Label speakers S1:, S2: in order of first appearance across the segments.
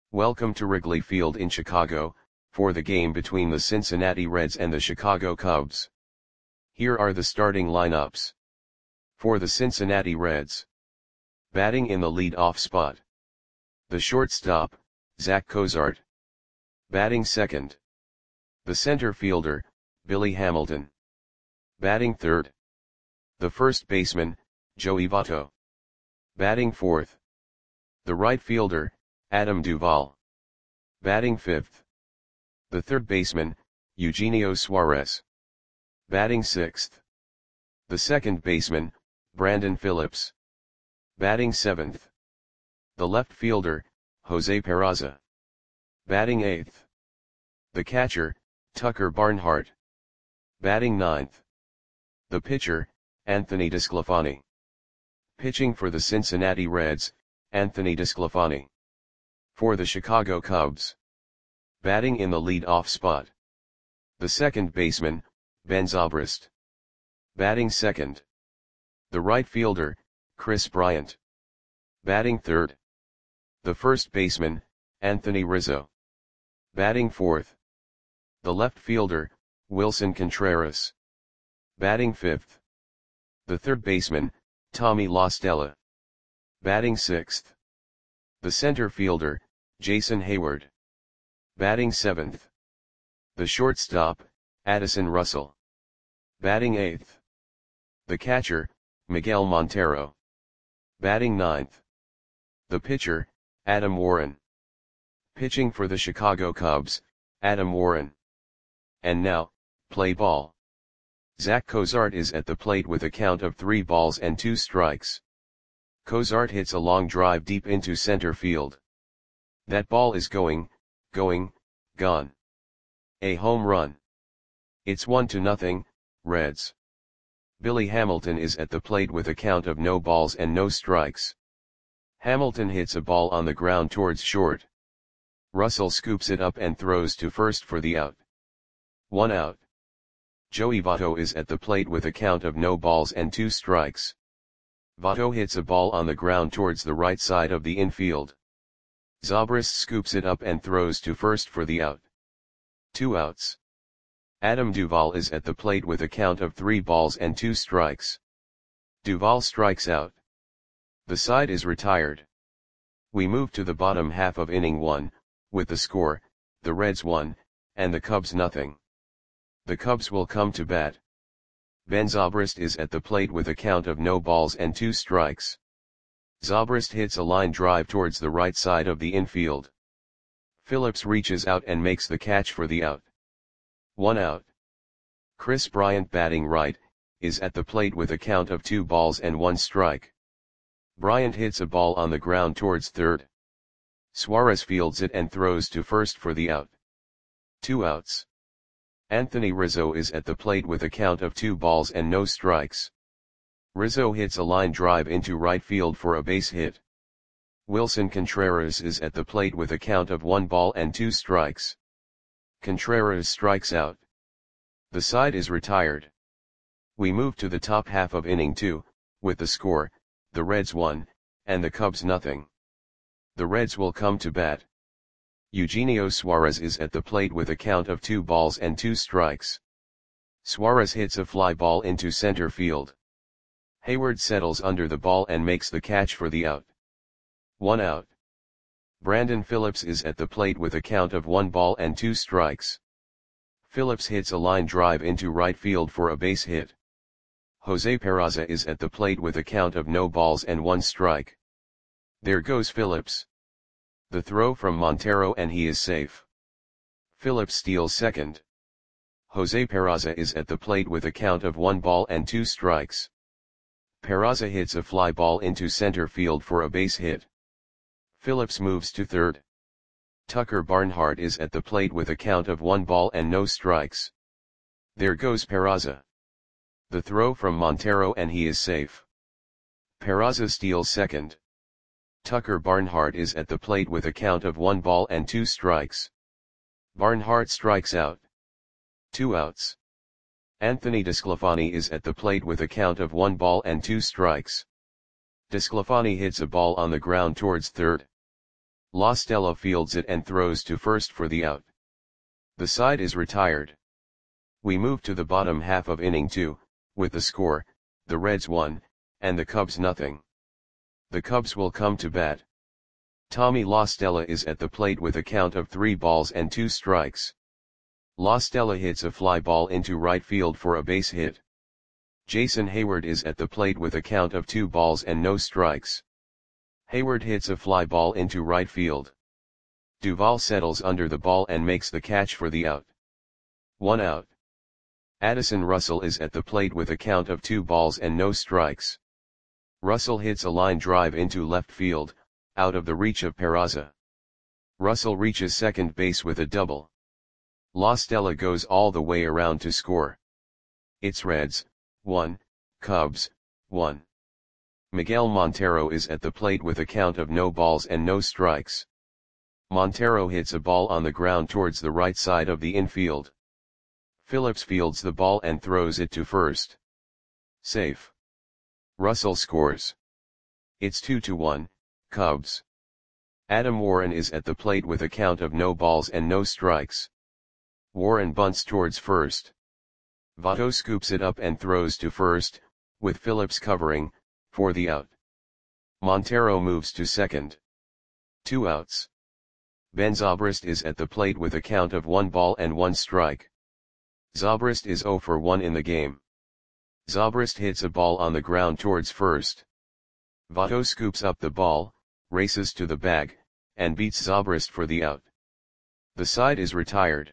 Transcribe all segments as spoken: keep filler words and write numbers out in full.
S1: Welcome to Wrigley Field in Chicago, for the game between the Cincinnati Reds and the Chicago Cubs. Here are the starting lineups. For the Cincinnati Reds. Batting in the lead-off spot. The shortstop, Zach Cozart. Batting second. The center fielder, Billy Hamilton. Batting third. The first baseman, Joey Votto. Batting fourth. The right fielder, Adam Duvall. Batting fifth. The third baseman, Eugenio Suarez. Batting sixth. The second baseman, Brandon Phillips. Batting seventh. The left fielder, Jose Peraza. Batting eighth. The catcher, Tucker Barnhart. Batting ninth. The pitcher, Anthony DeSclafani. Pitching for the Cincinnati Reds, Anthony DeSclafani. For the Chicago Cubs. Batting in the lead-off spot. The second baseman, Ben Zobrist. Batting second. The right fielder, Kris Bryant. Batting third. The first baseman, Anthony Rizzo. Batting fourth. The left fielder, Wilson Contreras. Batting fifth. The third baseman, Tommy La Stella. Batting sixth. The center fielder, Jason Hayward. Batting seventh. The shortstop, Addison Russell. Batting eighth. The catcher, Miguel Montero. Batting ninth. The pitcher, Adam Warren. Pitching for the Chicago Cubs, Adam Warren. And now, play ball. Zach Cozart is at the plate with a count of three balls and two strikes. Cozart hits a long drive deep into center field. That ball is going, going, gone. A home run. It's one to nothing, Reds. Billy Hamilton is at the plate with a count of no balls and no strikes. Hamilton hits a ball on the ground towards short. Russell scoops it up and throws to first for the out. One out. Joey Votto is at the plate with a count of no balls and two strikes. Votto hits a ball on the ground towards the right side of the infield. Zobrist scoops it up and throws to first for the out. Two outs. Adam Duvall is at the plate with a count of three balls and two strikes. Duvall strikes out. The side is retired. We move to the bottom half of inning one, with the score, the Reds one, and the Cubs nothing. The Cubs will come to bat. Ben Zobrist is at the plate with a count of no balls and two strikes. Zobrist hits a line drive towards the right side of the infield. Phillips reaches out and makes the catch for the out. One out. Kris Bryant, batting right, is at the plate with a count of two balls and one strike. Bryant hits a ball on the ground towards third. Suarez fields it and throws to first for the out. Two outs. Anthony Rizzo is at the plate with a count of two balls and no strikes. Rizzo hits a line drive into right field for a base hit. Wilson Contreras is at the plate with a count of one ball and two strikes. Contreras strikes out. The side is retired. We move to the top half of inning two, with the score, the Reds one, and the Cubs nothing. The Reds will come to bat. Eugenio Suarez is at the plate with a count of two balls and two strikes. Suarez hits a fly ball into center field. Hayward settles under the ball and makes the catch for the out. One out. Brandon Phillips is at the plate with a count of one ball and two strikes. Phillips hits a line drive into right field for a base hit. Jose Peraza is at the plate with a count of no balls and one strike. There goes Phillips. The throw from Montero and he is safe. Phillips steals second. Jose Peraza is at the plate with a count of one ball and two strikes. Peraza hits a fly ball into center field for a base hit. Phillips moves to third. Tucker Barnhart is at the plate with a count of one ball and no strikes. There goes Peraza. The throw from Montero and he is safe. Peraza steals second. Tucker Barnhart is at the plate with a count of one ball and two strikes. Barnhart strikes out. Two outs. Anthony DeSclafani is at the plate with a count of one ball and two strikes. DeSclafani hits a ball on the ground towards third. La Stella fields it and throws to first for the out. The side is retired. We move to the bottom half of inning two, with the score, the Reds one, and the Cubs nothing. The Cubs will come to bat. Tommy La Stella is at the plate with a count of three balls and two strikes. La Stella hits a fly ball into right field for a base hit. Jason Heyward is at the plate with a count of two balls and no strikes. Heyward hits a fly ball into right field. Duvall settles under the ball and makes the catch for the out. One out. Addison Russell is at the plate with a count of two balls and no strikes. Russell hits a line drive into left field, out of the reach of Peraza. Russell reaches second base with a double. La Stella goes all the way around to score. It's Reds, one, Cubs, one. Miguel Montero is at the plate with a count of no balls and no strikes. Montero hits a ball on the ground towards the right side of the infield. Phillips fields the ball and throws it to first. Safe. Russell scores. It's two to one, Cubs. Adam Warren is at the plate with a count of no balls and no strikes. Warren bunts towards first. Votto scoops it up and throws to first, with Phillips covering, for the out. Montero moves to second. Two outs. Ben Zobrist is at the plate with a count of one ball and one strike. Zobrist is zero for one in the game. Zobrist hits a ball on the ground towards first. Votto scoops up the ball, races to the bag, and beats Zobrist for the out. The side is retired.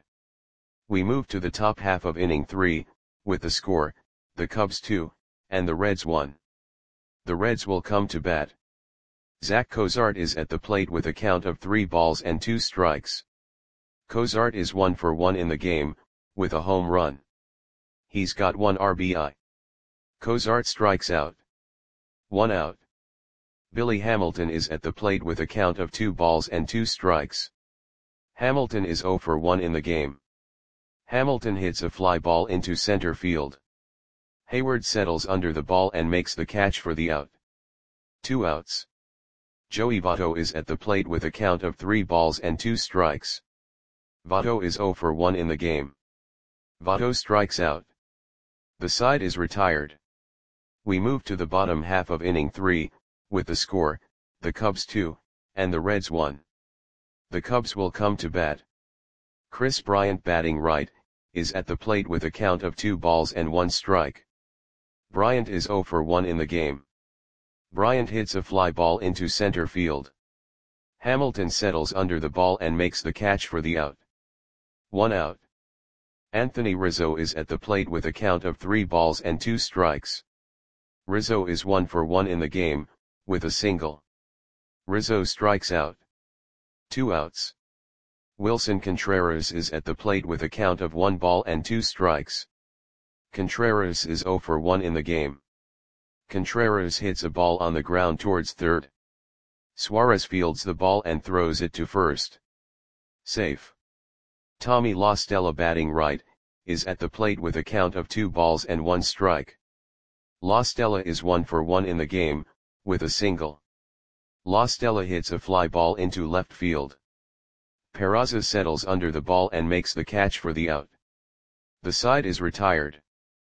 S1: We move to the top half of inning three, with the score, the Cubs two, and the Reds one. The Reds will come to bat. Zach Cozart is at the plate with a count of three balls and two strikes. Cozart is one for one in the game, with a home run. He's got one R B I. Cozart strikes out. One out. Billy Hamilton is at the plate with a count of two balls and two strikes. Hamilton is zero for one in the game. Hamilton hits a fly ball into center field. Heyward settles under the ball and makes the catch for the out. Two outs. Joey Votto is at the plate with a count of three balls and two strikes. Votto is zero for one in the game. Votto strikes out. The side is retired. We move to the bottom half of inning three, with the score, the Cubs two, and the Reds one. The Cubs will come to bat. Chris Bryant, batting right, is at the plate with a count of two balls and one strike. Bryant is zero for one in the game. Bryant hits a fly ball into center field. Hamilton settles under the ball and makes the catch for the out. One out. Anthony Rizzo is at the plate with a count of three balls and two strikes. Rizzo is one for one in the game, with a single. Rizzo strikes out. Two outs. Wilson Contreras is at the plate with a count of one ball and two strikes. Contreras is zero for one in the game. Contreras hits a ball on the ground towards third. Suarez fields the ball and throws it to first. Safe. Tommy La Stella, batting right, is at the plate with a count of two balls and one strike. La Stella is one for one in the game, with a single. La Stella hits a fly ball into left field. Peraza settles under the ball and makes the catch for the out. The side is retired.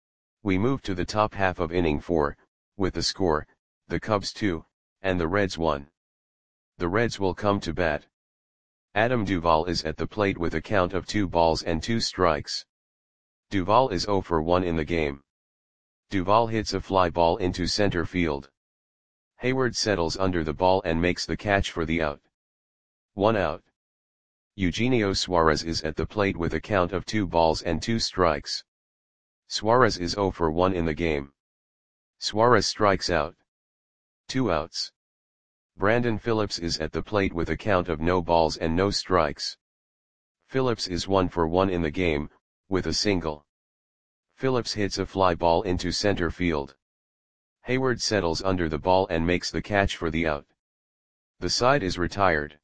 S1: We move to the top half of inning four, with the score, the Cubs two, and the Reds one. The Reds will come to bat. Adam Duvall is at the plate with a count of two balls and two strikes. Duvall is zero for one in the game. Duvall hits a fly ball into center field. Heyward settles under the ball and makes the catch for the out. One out. Eugenio Suarez is at the plate with a count of two balls and two strikes. Suarez is zero for one in the game. Suarez strikes out. Two outs. Brandon Phillips is at the plate with a count of no balls and no strikes. Phillips is one for one in the game, with a single. Phillips hits a fly ball into center field. Heyward settles under the ball and makes the catch for the out. The side is retired.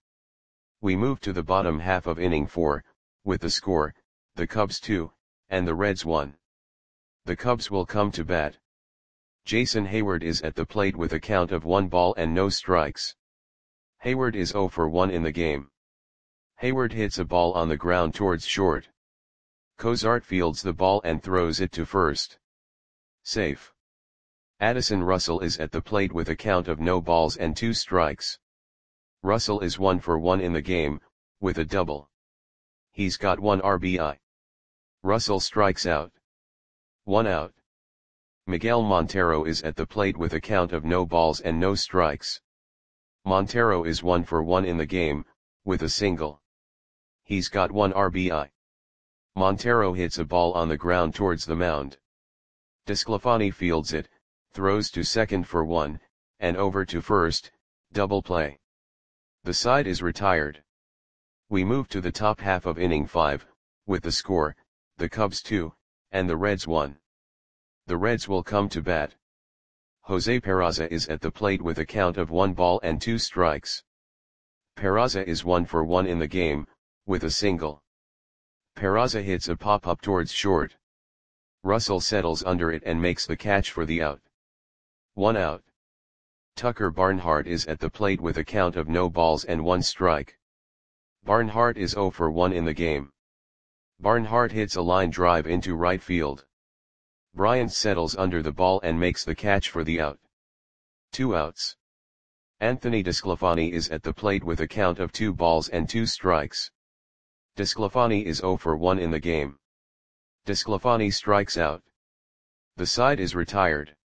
S1: We move to the bottom half of inning four, with the score, the Cubs two, and the Reds one. The Cubs will come to bat. Jason Heyward is at the plate with a count of one ball and no strikes. Hayward is zero for one in the game. Hayward hits a ball on the ground towards short. Cozart fields the ball and throws it to first. Safe. Addison Russell is at the plate with a count of no balls and two strikes. Russell is one for one in the game, with a double. He's got one R B I. Russell strikes out. One out. Miguel Montero is at the plate with a count of no balls and no strikes. Montero is one for one in the game, with a single. He's got one R B I. Montero hits a ball on the ground towards the mound. DeSclafani fields it, throws to second for one, and over to first, double play. The side is retired. We move to the top half of inning five, with the score, the Cubs two, and the Reds one. The Reds will come to bat. Jose Peraza is at the plate with a count of one ball and two strikes. Peraza is one for one in the game, with a single. Peraza hits a pop-up towards short. Russell settles under it and makes the catch for the out. One out. Tucker Barnhart is at the plate with a count of no balls and one strike. Barnhart is zero for one in the game. Barnhart hits a line drive into right field. Bryant settles under the ball and makes the catch for the out. Two outs. Anthony DeSclafani is at the plate with a count of two balls and two strikes. DeSclafani is zero for one in the game. DeSclafani strikes out. The side is retired.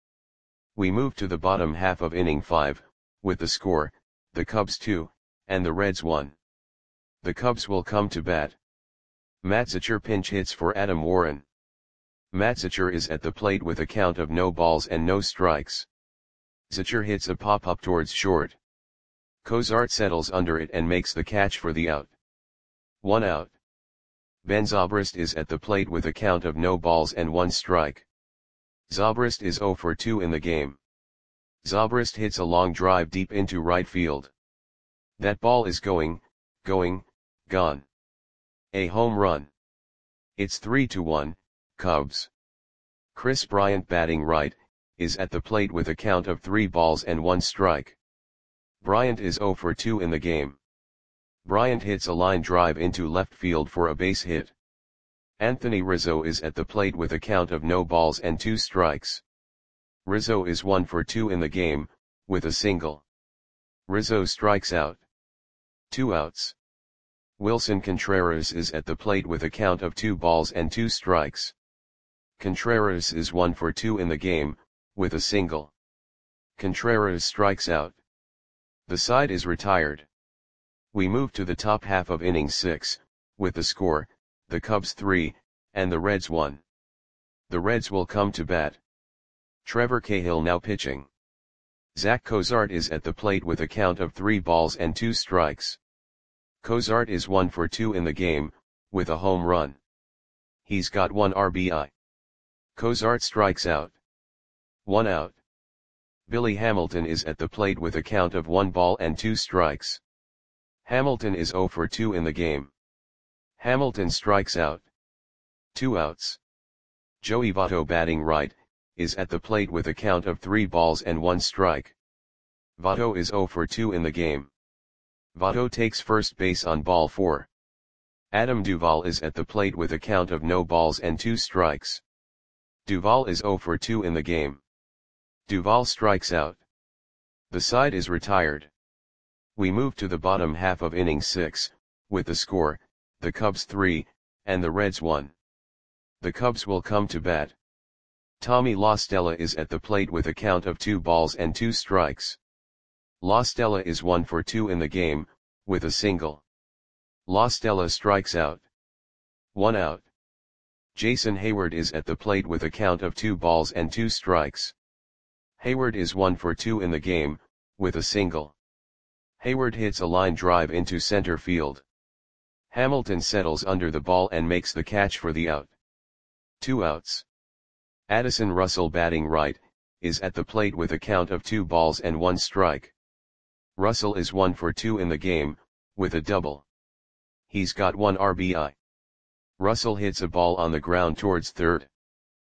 S1: We move to the bottom half of inning five, with the score, the Cubs two, and the Reds one. The Cubs will come to bat. Matzicher pinch hits for Adam Warren. Matzicher is at the plate with a count of no balls and no strikes. Zicher hits a pop-up towards short. Cozart settles under it and makes the catch for the out. One out. Ben Zobrist is at the plate with a count of no balls and one strike. Zobrist is zero for two in the game. Zobrist hits a long drive deep into right field. That ball is going, going, gone. A home run. It's three to one, Cubs. Chris Bryant batting right, is at the plate with a count of three balls and one strike. Bryant is zero for two in the game. Bryant hits a line drive into left field for a base hit. Anthony Rizzo is at the plate with a count of no balls and two strikes. Rizzo is one for two in the game, with a single. Rizzo strikes out. Two outs. Wilson Contreras is at the plate with a count of two balls and two strikes. Contreras is one for two in the game, with a single. Contreras strikes out. The side is retired. We move to the top half of inning six, with the score, the Cubs three, and the Reds one. The Reds will come to bat. Trevor Cahill now pitching. Zach Cozart is at the plate with a count of three balls and two strikes. Cozart is one for two in the game, with a home run. He's got one R B I. Cozart strikes out. One out. Billy Hamilton is at the plate with a count of one ball and two strikes. Hamilton is zero for two in the game. Hamilton strikes out. Two outs. Joey Votto batting right, is at the plate with a count of three balls and one strike. Votto is zero for two in the game. Votto takes first base on ball four. Adam Duvall is at the plate with a count of no balls and two strikes. Duvall is zero for two in the game. Duvall strikes out. The side is retired. We move to the bottom half of inning six, with the score, the Cubs three, and the Reds one. The Cubs will come to bat. Tommy La Stella is at the plate with a count of two balls and two strikes. La Stella is one for two in the game, with a single. La Stella strikes out. One out. Jason Hayward is at the plate with a count of two balls and two strikes. Hayward is one for two in the game, with a single. Hayward hits a line drive into center field. Hamilton settles under the ball and makes the catch for the out. Two outs. Addison Russell batting right, is at the plate with a count of two balls and one strike. Russell is one for two in the game, with a double. He's got one R B I. Russell hits a ball on the ground towards third.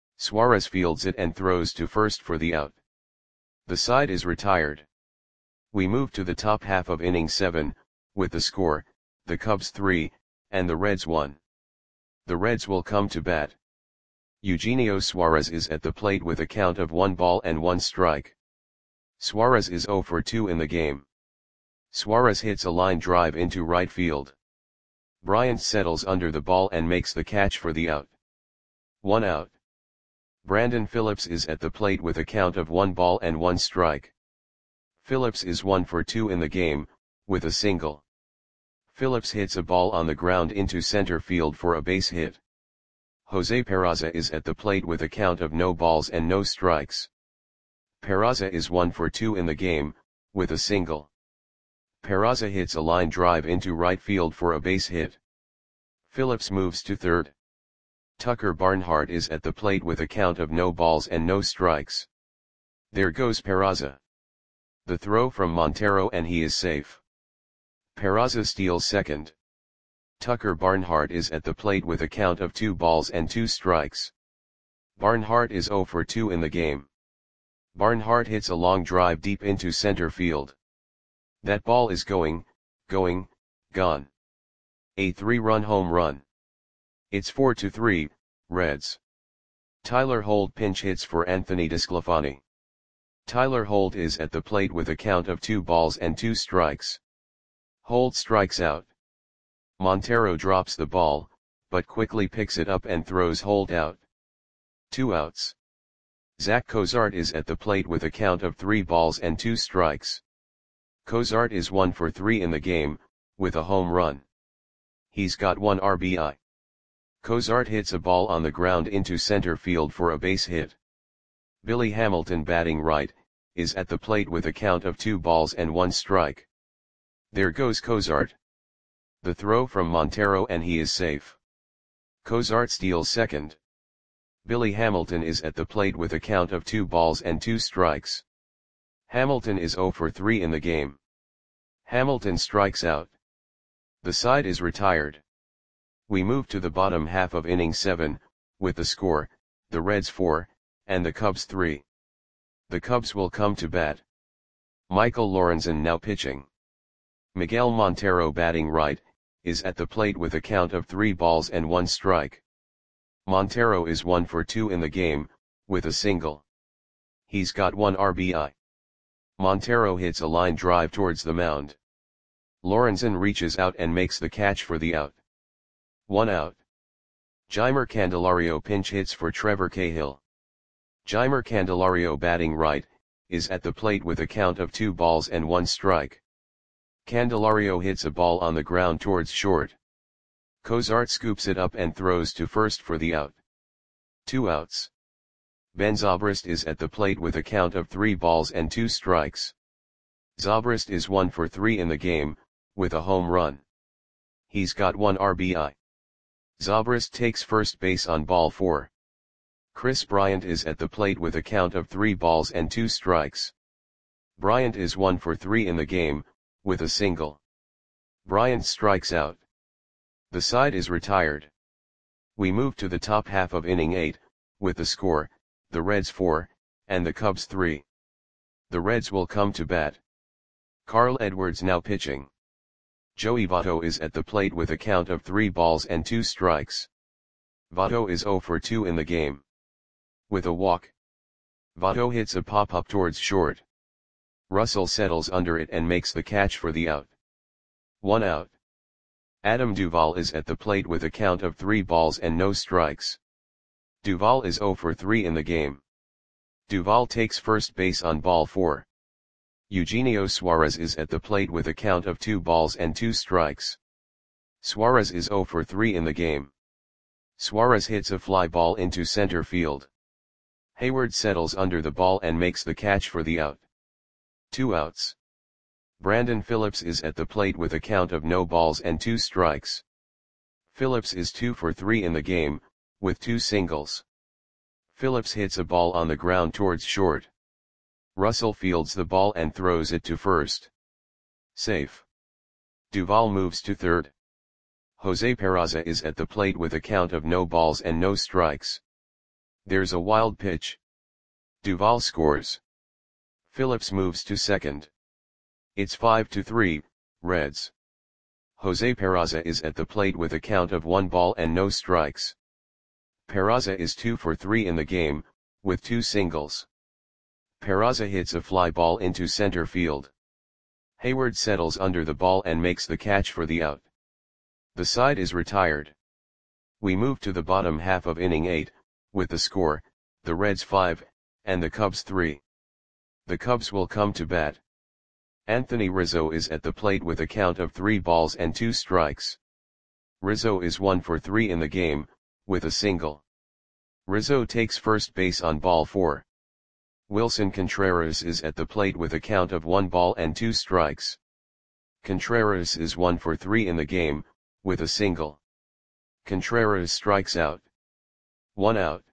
S1: Suarez fields it and throws to first for the out. The side is retired. We move to the top half of inning seven, with the score, the Cubs three, and the Reds one. The Reds will come to bat. Eugenio Suarez is at the plate with a count of one ball and one strike. Suarez is zero for two in the game. Suarez hits a line drive into right field. Bryant settles under the ball and makes the catch for the out. One out. Brandon Phillips is at the plate with a count of one ball and one strike. Phillips is one for two in the game, with a single. Phillips hits a ball on the ground into center field for a base hit. Jose Peraza is at the plate with a count of no balls and no strikes. Peraza is one for two in the game, with a single. Peraza hits a line drive into right field for a base hit. Phillips moves to third. Tucker Barnhart is at the plate with a count of no balls and no strikes. There goes Peraza. The throw from Montero and he is safe. Peraza steals second. Tucker Barnhart is at the plate with a count of two balls and two strikes. Barnhart is zero for two in the game. Barnhart hits a long drive deep into center field. That ball is going, going, gone. A three-run home run. It's four to three, Reds. Tyler Holt pinch hits for Anthony DeSclafani. Tyler Holt is at the plate with a count of two balls and two strikes. Holt strikes out. Montero drops the ball, but quickly picks it up and throws Holt out. Two outs. Zach Cozart is at the plate with a count of three balls and two strikes. Cozart is one for three in the game, with a home run. He's got one R B I. Cozart hits a ball on the ground into center field for a base hit. Billy Hamilton, batting right, is at the plate with a count of two balls and one strike. There goes Cozart. The throw from Montero and he is safe. Cozart steals second. Billy Hamilton is at the plate with a count of two balls and two strikes. Hamilton is zero for three in the game. Hamilton strikes out. The side is retired. We move to the bottom half of inning seven, with the score, the Reds four, and the Cubs three. The Cubs will come to bat. Michael Lorenzen now pitching. Miguel Montero, batting right, is at the plate with a count of three balls and one strike. Montero is one for two in the game, with a single. He's got one R B I. Montero hits a line drive towards the mound. Lorenzen reaches out and makes the catch for the out. One out. Jeimer Candelario pinch hits for Trevor Cahill. Jeimer Candelario, batting right, is at the plate with a count of two balls and one strike. Candelario hits a ball on the ground towards short. Cozart scoops it up and throws to first for the out. Two outs. Ben Zobrist is at the plate with a count of three balls and two strikes. Zobrist is one for three in the game, with a home run. He's got one R B I. Zobrist takes first base on ball four. Chris Bryant is at the plate with a count of three balls and two strikes. Bryant is one for three in the game, with a single. Bryant strikes out. The side is retired. We move to the top half of inning eight, with the score, the Reds four, and the Cubs three. The Reds will come to bat. Carl Edwards now pitching. Joey Votto is at the plate with a count of three balls and two strikes. Votto is zero for two in the game. With a walk. Votto hits a pop-up towards short. Russell settles under it and makes the catch for the out. One out. Adam Duvall is at the plate with a count of three balls and no strikes. Duvall is zero for three in the game. Duvall takes first base on ball four. Eugenio Suarez is at the plate with a count of two balls and two strikes. Suarez is zero for three in the game. Suarez hits a fly ball into center field. Hayward settles under the ball and makes the catch for the out. Two outs. Brandon Phillips is at the plate with a count of no balls and two strikes. Phillips is two for three in the game, with two singles. Phillips hits a ball on the ground towards short. Russell fields the ball and throws it to first. Safe. Duvall moves to third. Jose Peraza is at the plate with a count of no balls and no strikes. There's a wild pitch. Duvall scores. Phillips moves to second. It's five to three, Reds. Jose Peraza is at the plate with a count of one ball and no strikes. Peraza is two for three in the game, with two singles. Peraza hits a fly ball into center field. Hayward settles under the ball and makes the catch for the out. The side is retired. We move to the bottom half of inning eight, with the score, the Reds five, and the Cubs three. The Cubs will come to bat. Anthony Rizzo is at the plate with a count of three balls and two strikes. Rizzo is one for three in the game, with a single. Rizzo takes first base on ball four. Wilson Contreras is at the plate with a count of one ball and two strikes. Contreras is one for three in the game, with a single. Contreras strikes out. One out.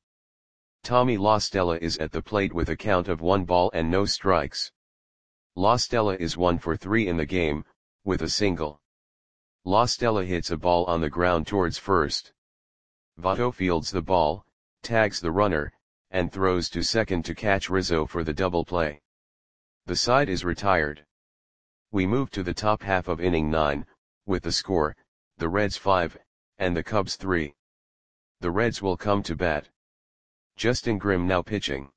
S1: Tommy La Stella is at the plate with a count of one ball and no strikes. La Stella is one for three in the game, with a single. La Stella hits a ball on the ground towards first. Votto fields the ball, tags the runner, and throws to second to catch Rizzo for the double play. The side is retired. We move to the top half of inning nine, with the score, the Reds five, and the Cubs three. The Reds will come to bat. Justin Grimm now pitching.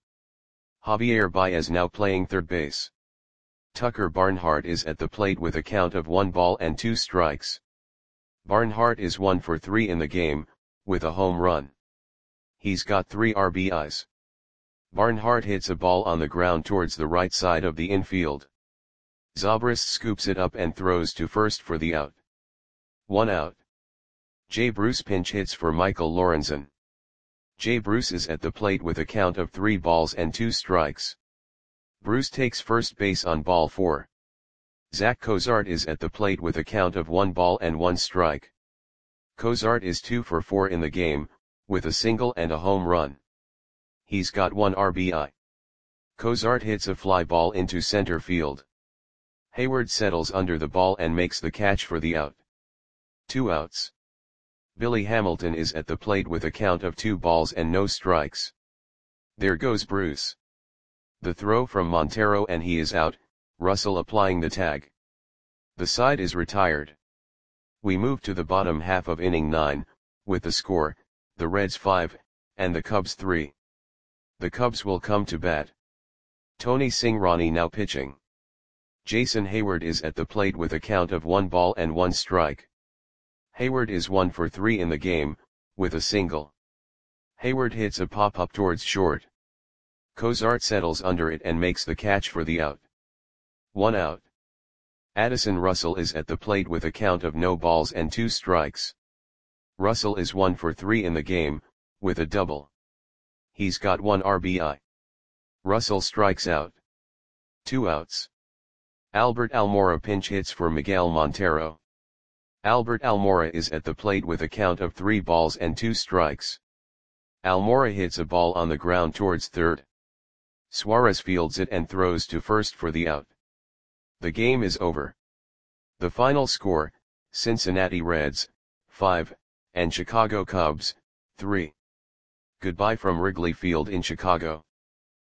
S1: Javier Baez now playing third base. Tucker Barnhart is at the plate with a count of one ball and two strikes. Barnhart is one for three in the game, with a home run. He's got three R B Is. Barnhart hits a ball on the ground towards the right side of the infield. Zobrist scoops it up and throws to first for the out. One out. Jay Bruce pinch hits for Michael Lorenzen. Jay Bruce is at the plate with a count of three balls and two strikes. Bruce takes first base on ball four. Zach Cozart is at the plate with a count of one ball and one strike. Cozart is two for four in the game, with a single and a home run. He's got one R B I. Cozart hits a fly ball into center field. Hayward settles under the ball and makes the catch for the out. Two outs. Billy Hamilton is at the plate with a count of two balls and no strikes. There goes Bruce. The throw from Montero and he is out, Russell applying the tag. The side is retired. We move to the bottom half of inning nine, with the score, the Reds five, and the Cubs three. The Cubs will come to bat. Tony Cingrani now pitching. Jason Hayward is at the plate with a count of one ball and one strike. Hayward is one for three in the game, with a single. Hayward hits a pop-up towards short. Cozart settles under it and makes the catch for the out. One out. Addison Russell is at the plate with a count of no balls and two strikes. Russell is one for three in the game, with a double. He's got one R B I. Russell strikes out. Two outs. Albert Almora pinch hits for Miguel Montero. Albert Almora is at the plate with a count of three balls and two strikes. Almora hits a ball on the ground towards third. Suarez fields it and throws to first for the out. The game is over. The final score, Cincinnati Reds, five, and Chicago Cubs, three. Goodbye from Wrigley Field in Chicago.